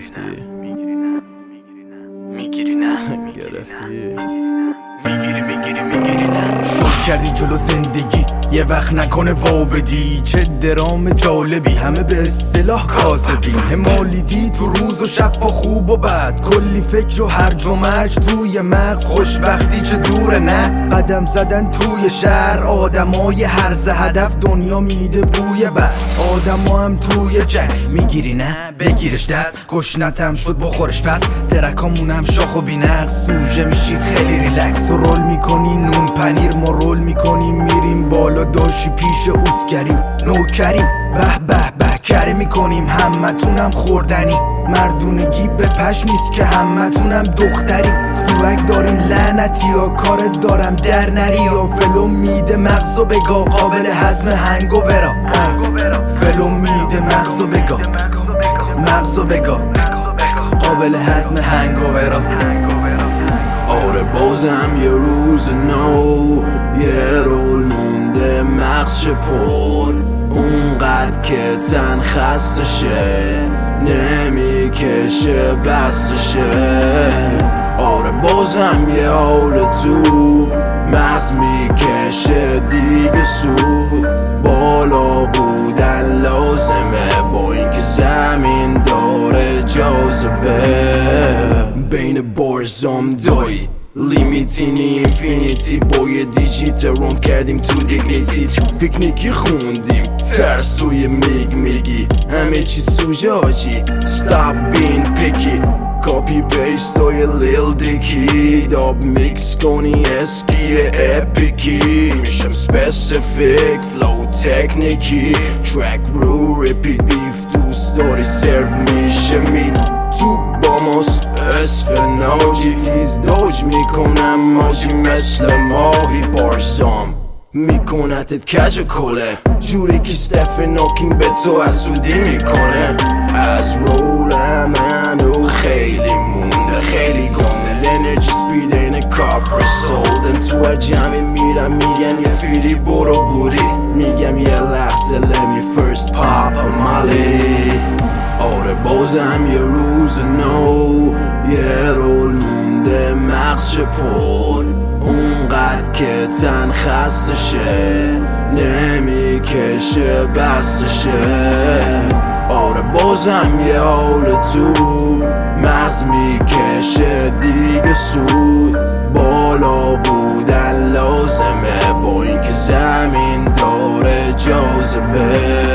گرفتی میگیری نه گرفتی میگیری نه شوخ کردی جلو زندگی یه وقت نکنه وابدی. چه درام جالبی همه به اصطلاح کاذبین. همالیدی تو روز و شب با خوب و بد، کلی فکر و هرج و مرج توی مغز. خوشبختی چه دوره نه قدم زدن توی شهر. آدمای هرز هدف دنیا میده بوی بد. آدما هم توی جنگ میگیری نه بگیرش دست. گشنتم شد بخورش پس ترکامونم شاخ و بینقص. سوژه میشید خیلی ریلکس. تو رول میکنی نون پنیر ما رول میکنیم میریم بالا. داشی پیش اوسکریم نوکریم به به به کره میکنیم. همتونم خوردنی مردونگی به پش نیست که همتونم دختریم. سوگ داریم لعنتی ها کارت دارم در نری. یا فلو میده مغزو بگا قابل هضم هنگوورا. فلو میده مغزو بگا مغزو بگا قابل هضم هنگوورا. آره بازم یه روز نو یه رول مونده مغز پر. اونقدر که تن خسته شه نمیکشه بسته. آره بازم یه حال تو مغز میکشه دیگه سود. بالا بودن لازمه با اینکه زمین داره جاذبه. بین بارزام دایی لیمیتینی اینفینیتی. با یه دیجیت روند کردیم تو دیگنیتی. پیکنیکی خوندیم ترسوی میگی همه چی سوژه آجی. Stop being picky کاپی بیست های لیل دیکی. داب میکس کنی اسکی اپیکی. میشم سپسیفیک فلو تکنیکی. ترک رو ریپیت بیف دوست داری سرو میشه مید تو با ماست اسفناجی. تیز داج میکنم ماجی مثل ماهی. بارزام میکنتت کج کله جوری که استفن هاکینگ به تو حسودی میکنه. از رول منو خیلی مونده خیلی گنده. انرژی سپید اینه کاپر سولدن. تو هر جمعی میرم میگن یه فیری برو بودی. میگم یه لحظه let me first pop a molly. آره بازم یه روز نو یه رول مونده مغز پر. اونقدر که تن خسته شه نمیکشه بسته شه. آره بازم یه حال تو مغز میکشه دیگه سود. بالا بودن لازمه با اینکه زمین داره جاذبه.